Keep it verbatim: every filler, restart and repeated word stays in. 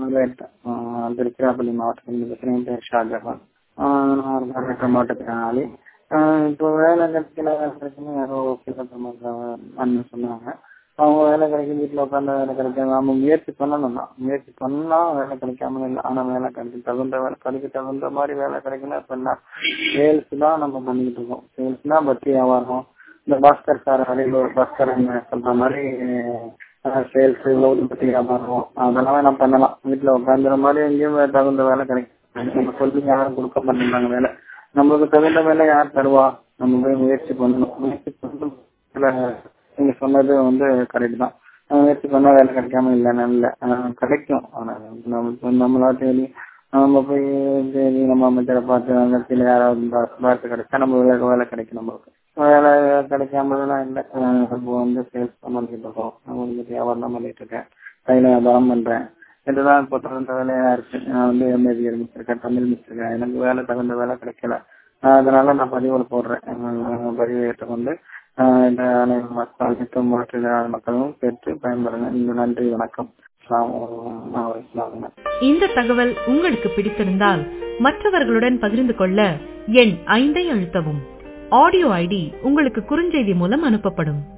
திருச்சிராப்பள்ளி மாவட்டத்தில் இருக்கிறேன். பேர் ஷாஜஹான். நான் ஒரு கரெக்டர் மாவட்டத்தினாலே இப்போ வேலை கிடைக்கல பிரச்சனை யாரோ அண்ணன் சொன்னாங்க. அவங்க வேலை கிடைக்கும் வீட்டில் உட்காந்து வேலை கிடைக்காது. நம்ம முயற்சி பண்ணணும் தான், முயற்சி பண்ணா வேலை கிடைக்காம இல்லை. ஆனால் வேலை கிடைக்கும் தகுந்த வேலை கிடைக்க தகுந்த மாதிரி வேலை கிடைக்கணும். இப்போ என்ன சேல்ஸ் தான் நம்ம பண்ணிக்கிட்டு இருக்கோம். சேல்ஸ் தான் பற்றி வியாபாரம். இந்த பாஸ்கர் சார் அரியலூர் பாஸ்கர் சொல்ற மாதிரி சேல்ஸ் லோடு பற்றி வியாபாரம் அதெல்லாம் நம்ம பண்ணலாம். வீட்டில் உட்காந்துற மாதிரி எங்கேயும் தகுந்த வேலை கிடைக்கும். நம்ம சொல்லி யாரும் கொடுக்க மாட்டேங்கிறாங்க வேலை. நம்மளுக்கு தகுந்த வேலை யார் தருவா? நம்ம போய் முயற்சி பண்ணணும். முயற்சி பண்ணணும். நீங்க சொன்னது வந்து கரெக்ட் தான். முயற்சி பண்ணா வேலை கிடைக்காம இல்லைன்னு இல்லை, கிடைக்கும். ஆனால் நம்ம நம்மளா தேடி நம்ம போய் தேடி நம்ம அமைச்சரை பார்த்து அந்த இடத்துல யாராவது பார்த்து கிடைச்சா நம்ம வேலை வேலை கிடைக்கும். நம்மளுக்கு வேலை கிடைக்காமலாம் இல்லை. நம்ம வந்து சேல்ஸ் தான் பண்ணிட்டு இருக்கோம். நம்ம வந்து வியாபாரம் தான் பண்ணிட்டு இருக்கேன். கையில வியாபாரம் பண்றேன். இதுதான் இப்போ தகுந்த வேலையா இருக்கு. நான் வந்து எம்ஏபிஎல் முடிச்சிருக்கேன், தமிழ் முடிச்சிருக்கேன். எனக்கு வேலை தகுந்த வேலை கிடைக்கல. அதனால நான் பதிவுல போடுறேன். பதிவு ஏற்றுக்கொண்டு இந்த அனைத்து மாற்றுத்திறனாளி மக்களும் பெற்று பயன்படுங்க. நன்றி, வணக்கம். இந்த தகவல் உங்களுக்கு பிடித்திருந்தால் மற்றவர்களுடன் பகிர்ந்து கொள்ள எண் ஐந்தை அழுத்தவும். ஆடியோ ஐடி உங்களுக்கு குறுஞ்செய்தி மூலம் அனுப்பப்படும்.